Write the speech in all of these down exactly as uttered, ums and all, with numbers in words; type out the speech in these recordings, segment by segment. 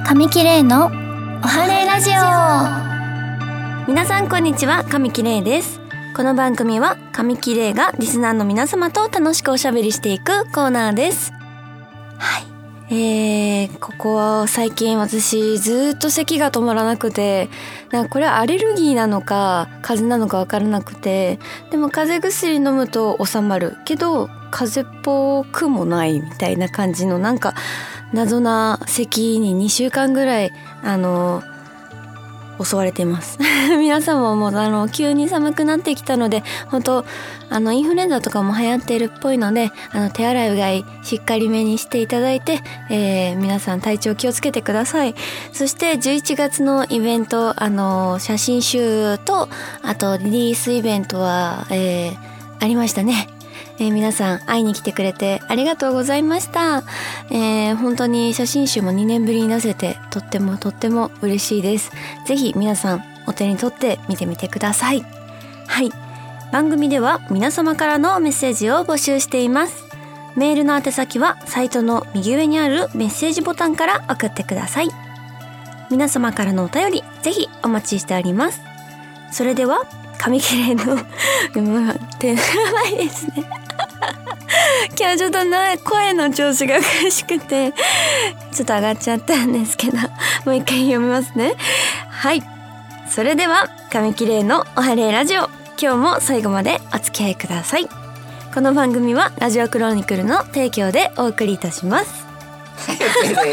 神木玲のおはれラジオ。 皆さんこんにちは、神木玲です。この番組は神木玲がリスナーの皆様と楽しくおしゃべりしていくコーナーです。はい、えー、ここは最近私ずっと咳が止まらなくて、なんかこれはアレルギーなのか風邪なのか分からなくて、でも風邪薬飲むと収まるけど風邪っぽくもないみたいな感じの、なんか謎な咳ににしゅうかんぐらいあの襲われています皆様もあの急に寒くなってきたので、本当あのインフルエンザとかも流行っているっぽいので、あの手洗いうがいしっかりめにしていただいて、えー、皆さん体調気をつけてください。そしてじゅういちがつのイベント、あの写真集とあとリリースイベントは、えー、ありましたね。えー、皆さん会いに来てくれてありがとうございました。えー、本当に写真集もにねんぶりに出せてとってもとっても嬉しいです。ぜひ皆さんお手に取って見てみてください。はい、番組では皆様からのメッセージを募集しています。メールの宛先はサイトの右上にあるメッセージボタンから送ってください。皆様からのお便りぜひお待ちしております。それでは神木玲の手長いですね今日ちょっとな声の調子がおかしくてちょっと上がっちゃったんですけど、もう一回読みますね。はい、それでは神木玲のおはれラジオ、今日も最後までお付き合いください。この番組はラジオクロニクルの提供でお送りいたします。 はい、OK です。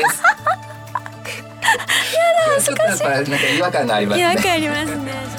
やだ、恥ずかしい。 ちょっとやっぱなんか違和感がありますね。 違和感ありますね。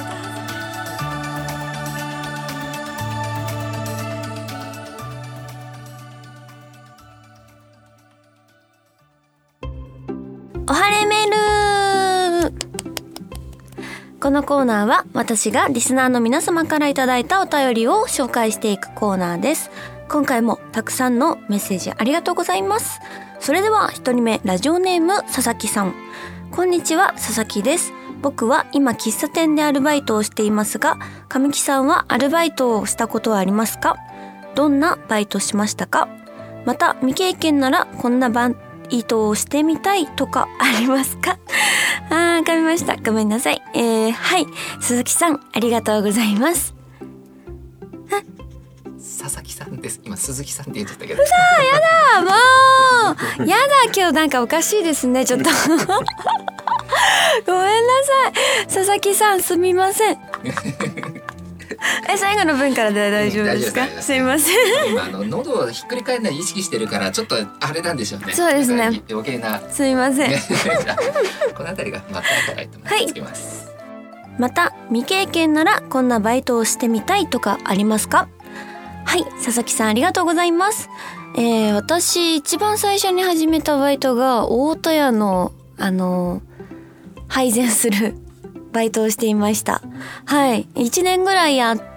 おはれメール。このコーナーは私がリスナーの皆様からいただいたお便りを紹介していくコーナーです。今回もたくさんのメッセージありがとうございます。それではひとりめ、ラジオネーム佐々木さん。こんにちは、佐々木です。僕は今喫茶店でアルバイトをしていますが、神木さんはアルバイトをしたことはありますか？どんなバイトしましたか？また未経験ならこんなバイトをしてみたいとかありますか？あー、噛みました。ごめんなさい。えー、はい。鈴木さん、ありがとうございます。 佐々木さんです。今鈴木さんって言っちゃったけど。 さあ、やだ、もう。やだ、今日なんかおかしいですね、ちょっと。ごめんなさい。佐々木さん、すみません。え、最後の分からで大丈夫ですか？すいません。 今あの喉をひっくり返るのに意識してるからちょっとあれなんでしょうね。 そうですね。 余計な。 すいません。 このあたりがまたいただいてもらってます。 はい。また未経験ならこんなバイトをしてみたいとかありますか？はい、佐々木さんありがとうございます。えー、私一番最初に始めたバイトが大戸屋のあの配膳するバイトをしていました。はい、いちねんぐらいやって、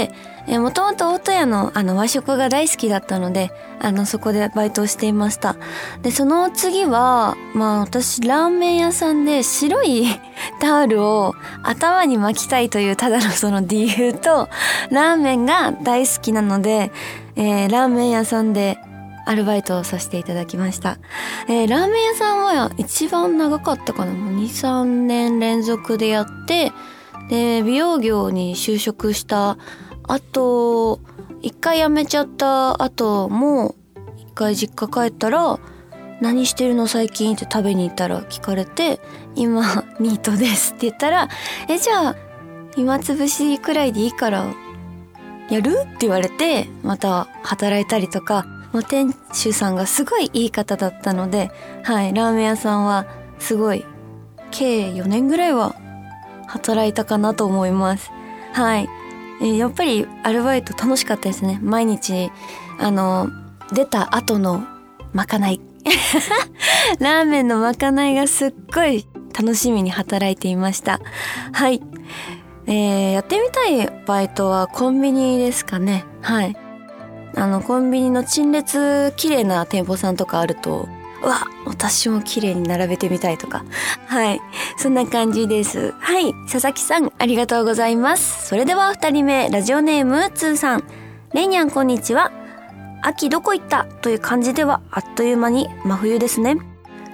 えー、もともと大戸屋のあの和食が大好きだったので、あのそこでバイトをしていました。でその次はまあ私ラーメン屋さんで白いタオルを頭に巻きたいというただのその理由と、ラーメンが大好きなので、えー、ラーメン屋さんでアルバイトをさせていただきました。えー、ラーメン屋さんは一番長かったかな、もう にさんねん連続でやって、で美容業に就職した後、一回辞めちゃった後も一回実家帰ったら、何してるの最近って食べに行ったら聞かれて、今ニートですって言ったら、えじゃあ暇つぶしくらいでいいからやるって言われて、また働いたりとか、もう店主さんがすごいいい方だったので、はい、ラーメン屋さんはすごい計よねんぐらいは働いたかなと思います。はい、えー、やっぱりアルバイト楽しかったですね。毎日あの出た後のまかないラーメンのまかないがすっごい楽しみに働いていました。はい、えー、やってみたいバイトはコンビニですかね。はい、あのコンビニの陳列綺麗な店舗さんとかあると、うわ、私も綺麗に並べてみたいとか、はい、そんな感じです。はい、佐々木さんありがとうございます。それではふたりめ、ラジオネームつーさん。レイニャンこんにちは。秋どこ行ったという感じではあっという間に真冬ですね。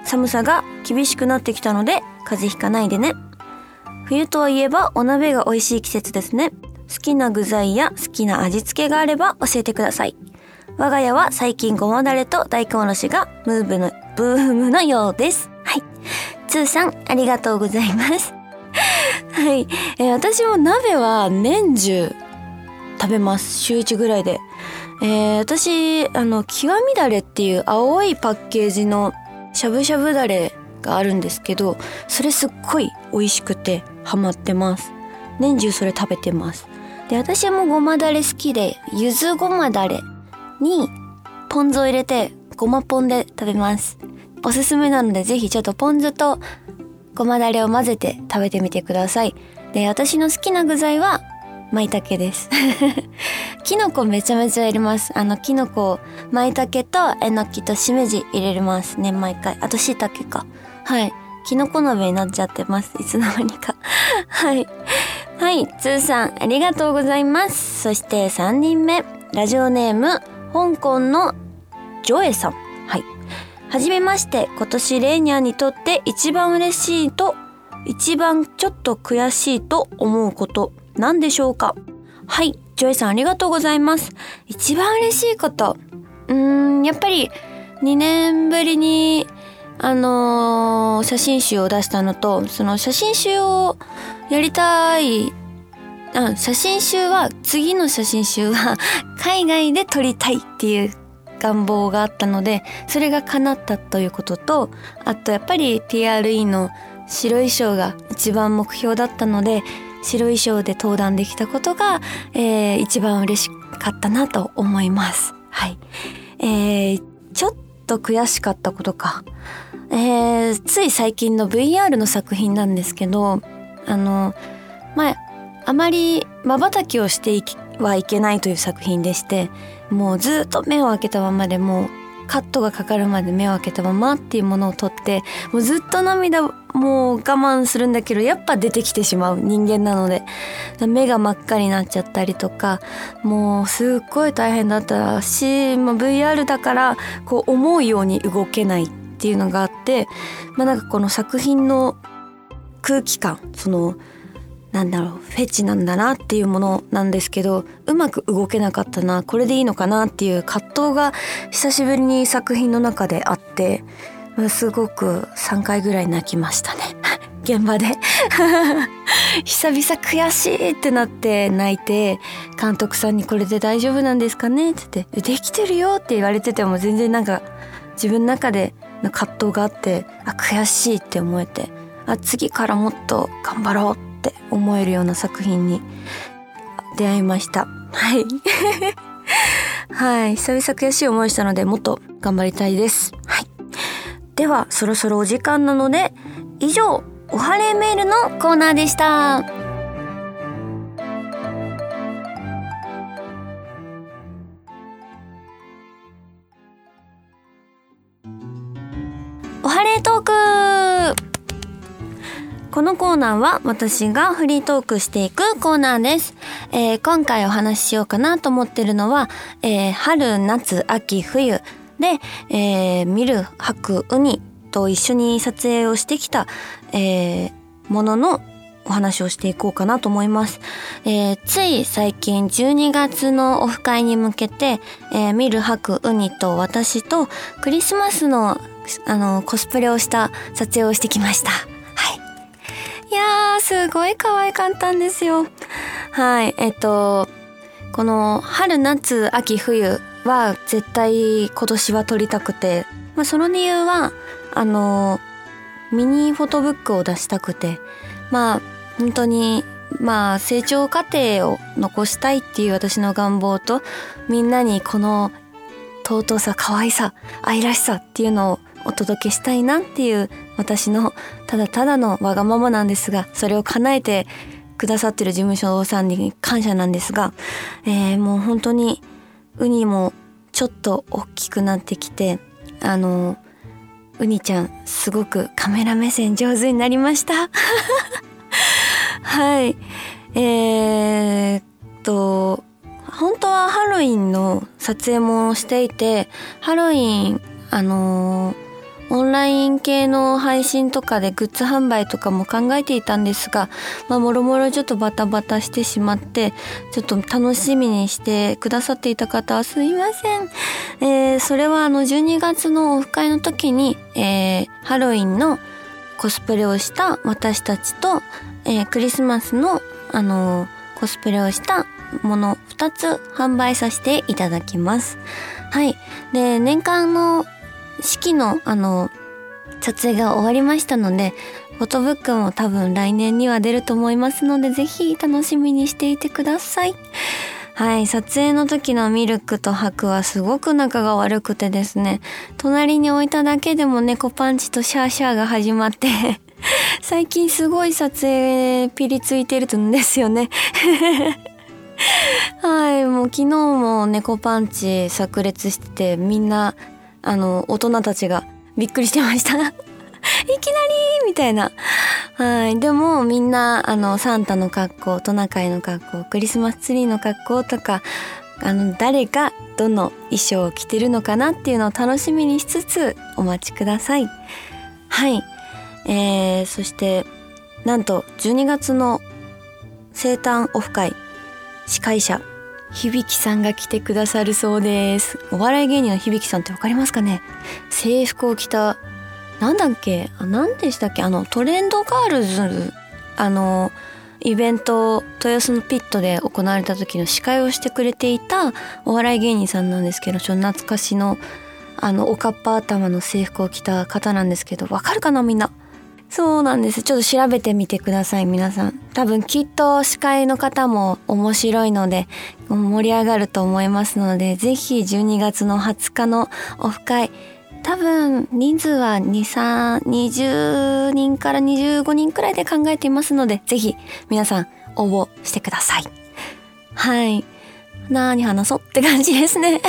寒さが厳しくなってきたので風邪ひかないでね。冬といえばお鍋が美味しい季節ですね。好きな具材や好きな味付けがあれば教えてください。我が家は最近ごまだれと大根おろしがムーブのブームのようです。はい。つーさんありがとうございます。はい、えー、私も鍋は年中食べます。週いちぐらいで。えー、私あの極みだれっていう青いパッケージのしゃぶしゃぶだれがあるんですけど、それすっごい美味しくてハマってます。年中それ食べてます。で、私もごまだれ好きで、ゆずごまだれにポン酢を入れてごまポンで食べます。おすすめなのでぜひちょっとポン酢とごまだれを混ぜて食べてみてください。で、私の好きな具材は舞茸ですきのこめちゃめちゃ入れます。あのきのこ舞茸とえのきとしめじ入れますね、毎回。あとしいたけか。はい、きのこ鍋になっちゃってます、いつの間にかはいはい、つーさんありがとうございます。そしてさんにんめ、ラジオネーム香港のジョエさん。はい、はじめまして。今年レーニャンにとって一番嬉しいと一番ちょっと悔しいと思うこと何でしょうか。はい、ジョエさんありがとうございます。一番嬉しいこと、うーんやっぱりにねんぶりにあのー、写真集を出したのと、その写真集をやりたい、あ、写真集は次の写真集は海外で撮りたいっていう願望があったので、それが叶ったということと、あとやっぱり ティーアールイー の白衣装が一番目標だったので、白衣装で登壇できたことが、えー、一番嬉しかったなと思います。はい、えー、ちょっと悔しかったことか。えー、つい最近の ブイアール の作品なんですけど、あのまああまり瞬きをしていはいけないという作品でして、もうずっと目を開けたままで、もうカットがかかるまで目を開けたままっていうものを撮って、もうずっと涙もう我慢するんだけど、やっぱ出てきてしまう人間なので、目が真っ赤になっちゃったりとか、もうすっごい大変だったし、まあ、ブイアール だからこう思うように動けないっていうのがあって、まあなんかこの作品の空気感、そのなんだろう、フェチなんだなっていうものなんですけど、うまく動けなかったな、これでいいのかなっていう葛藤が久しぶりに作品の中であって、すごくさんかいぐらい泣きましたね現場で久々悔しいってなって泣いて、監督さんにこれで大丈夫なんですかねって言って、できてるよって言われてても全然なんか自分の中での葛藤があって、あ、悔しいって思えて、あ、次からもっと頑張ろうって思えるような作品に出会いました。はいはい久々悔しい思いしたので、もっと頑張りたいです。はい、ではそろそろお時間なので、以上おはれメールのコーナーでした。おはれトーク。このコーナーは私がフリートークしていくコーナーです。えー、今回お話ししようかなと思ってるのは、えー、春、夏、秋、冬で、えー、見る、吐く、ウニと一緒に撮影をしてきた、えー、もののお話をしていこうかなと思います。えー、つい最近じゅうにがつのオフ会に向けて、えー、見る、吐く、ウニと私とクリスマスの、あのコスプレをした撮影をしてきました。いやー、すごい可愛かったんですよ。はい、えっとこの春、夏、秋、冬は絶対今年は撮りたくて、まあ、その理由はあのミニフォトブックを出したくて、まあ本当にまあ成長過程を残したいっていう私の願望と、みんなにこの尊さ、可愛さ、愛らしさっていうのをお届けしたいなっていう私のただただのわがままなんですが、それを叶えてくださってる事務所さんに感謝なんですが、えー、もう本当にウニもちょっと大きくなってきて、あのウニちゃんすごくカメラ目線上手になりましたはい、えー、っと本当はハロウィンの撮影もしていて、ハロウィンあのーオンライン系の配信とかでグッズ販売とかも考えていたんですが、まあもろもろちょっとバタバタしてしまって、ちょっと楽しみにしてくださっていた方はすいません。えー、それはあのじゅうにがつのオフ会の時に、えー、ハロウィンのコスプレをした私たちと、えー、クリスマスのあのー、コスプレをしたものふたつ販売させていただきます。はい。で、年間の式のあの撮影が終わりましたので、フォトブックも多分来年には出ると思いますので、ぜひ楽しみにしていてください。はい、撮影の時のミルクとハクはすごく仲が悪くてですね、隣に置いただけでも猫パンチとシャーシャーが始まって最近すごい撮影ピリついてるんですよねはい、もう昨日も猫パンチ炸裂してて、みんなあの大人たちがびっくりしてましたいきなりみたいな。はい、でもみんなあのサンタの格好、トナカイの格好、クリスマスツリーの格好とか、あの誰がどの衣装を着てるのかなっていうのを楽しみにしつつお待ちください。はい、えー、そしてなんとじゅうにがつの生誕オフ会司会者響さんが来てくださるそうです。お笑い芸人の響さんってわかりますかね。制服を着た、なんだっけ、あ、何でしたっけ、あのトレンドガールズ、あのイベント豊洲のピットで行われた時の司会をしてくれていたお笑い芸人さんなんですけど、ちょっと懐かしのあのおかっぱ頭の制服を着た方なんですけど、わかるかなみんな。そうなんです。ちょっと調べてみてください皆さん。多分きっと司会の方も面白いので盛り上がると思いますので、ぜひじゅうにがつのはつかのオフ会、多分人数はにじゅう、にじゅうにんからにじゅうごにんくらいで考えていますので、ぜひ皆さん応募してください。はい。何話そうって感じですね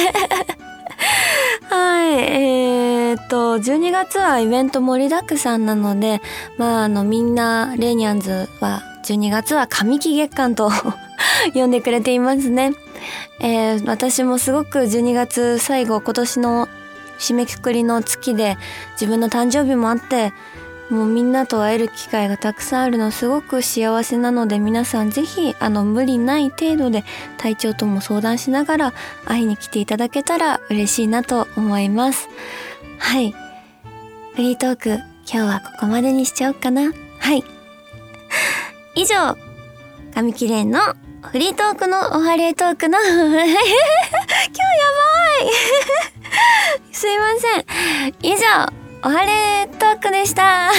はい、えー、っとじゅうにがつはイベント盛りだくさんなので、まああのみんなレーニャンズはじゅうにがつは神木月間と呼んでくれていますね。えー、私もすごくじゅうにがつ最後、今年の締めくくりの月で自分の誕生日もあって、もうみんなと会える機会がたくさんあるのすごく幸せなので、皆さんぜひあの無理ない程度で体調とも相談しながら会いに来ていただけたら嬉しいなと思います。はい、フリートーク今日はここまでにしちゃおうかな。はい、以上神木蓮のフリートークのおはれートークの今日やばいすいません。以上おはれートークでした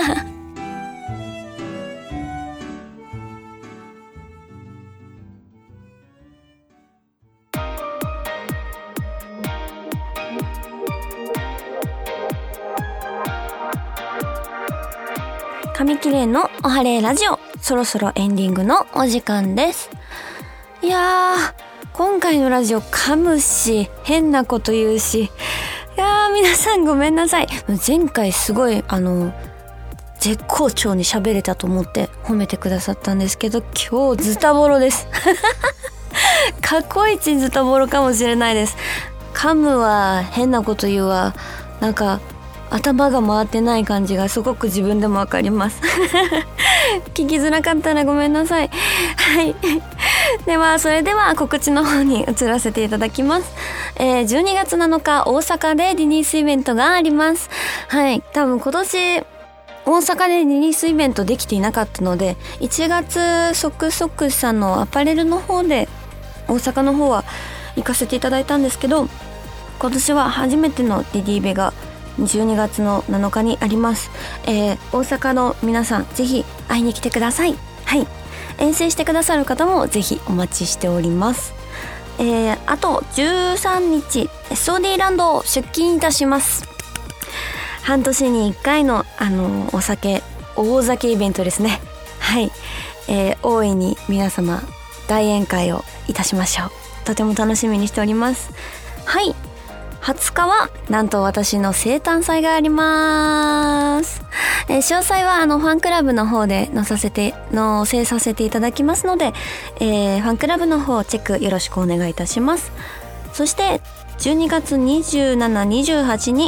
神木蓮のおはれーラジオ、そろそろエンディングのお時間です。いやー、今回のラジオ噛むし変なこと言うし、いやー皆さんごめんなさい。前回すごいあの絶好調に喋れたと思って褒めてくださったんですけど、今日ズタボロです過去一ズタボロかもしれないです。噛むは変なこと言うわ、なんか頭が回ってない感じがすごく自分でもわかります聞きづらかったらごめんなさいはいではそれでは告知の方に移らせていただきます。えー、じゅうにがつなのか大阪でリリースイベントがあります。はい、多分今年大阪でリリースイベントできていなかったので、いちがつソクソクさんのアパレルの方で大阪の方は行かせていただいたんですけど、今年は初めてのリリーベがじゅうにがつのなのかにあります。えー、大阪の皆さんぜひ会いに来てください。はい、遠征してくださる方もぜひお待ちしております。えー、あとじゅうさんにち エスオーディー ランドを出勤いたします。半年にいっかいのあのお酒大酒イベントですね。はい、えー、大いに皆様大宴会をいたしましょう。とても楽しみにしております。はい、はつかはなんと私の生誕祭があります。えー、詳細はあのファンクラブの方で載させて載せさせていただきますので、えー、ファンクラブの方チェックよろしくお願いいたします。そしてじゅうにがつにじゅうしち、にじゅうはちに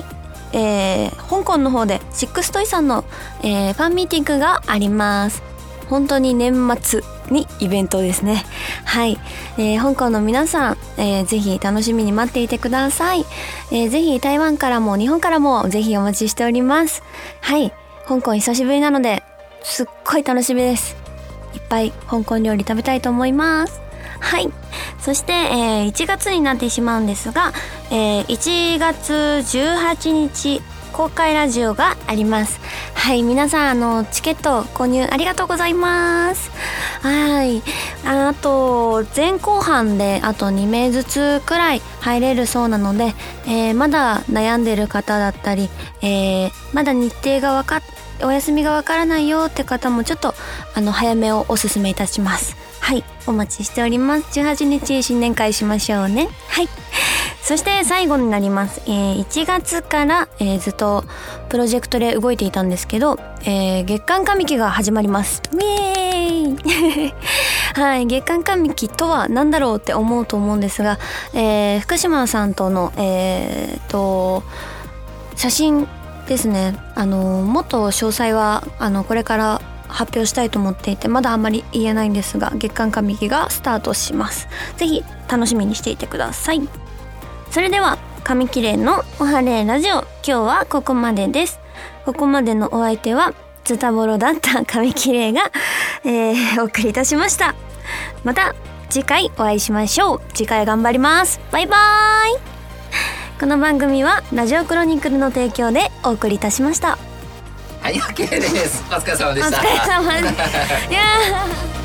えー、香港の方でシックストイさんの、えー、ファンミーティングがあります。本当に年末にイベントですね。はい、えー、香港の皆さん、えー、ぜひ楽しみに待っていてください。えー、ぜひ台湾からも日本からもぜひお待ちしております。はい、香港久しぶりなのですっごい楽しみです。いっぱい香港料理食べたいと思います。はい、そして、えー、いちがつになってしまうんですが、えー、いちがつじゅうはちにち公開ラジオがあります。はい、皆さんあのチケット購入ありがとうございます。はい、あと前後半であとにめいずつくらい入れるそうなので、えー、まだ悩んでる方だったり、えー、まだ日程がわかっお休みがわからないよって方もちょっとあの早めをおすすめいたします。はい、お待ちしております。じゅうはちにち新年会しましょうね。はい、そして最後になります。えー、いちがつから、えー、ずっとプロジェクトで動いていたんですけど、えー、月刊神木が始まります。ウェーイはい、月刊神木とは何だろうって思うと思うんですが、えー、福島さんとの、えー、と写真ですね。あのもっと詳細はあのこれから発表したいと思っていて、まだあんまり言えないんですが、月刊神木がスタートします。ぜひ楽しみにしていてください。それでは神木玲のおはれラジオ、今日はここまでです。ここまでのお相手はズタボロだった神木玲が、えー、お送りいたしました。また次回お会いしましょう。次回頑張ります。バイバーイ。この番組はラジオクロニクルの提供でお送りいたしました。 はい、OK です。お疲れ様でした。 お疲れ様です。いやー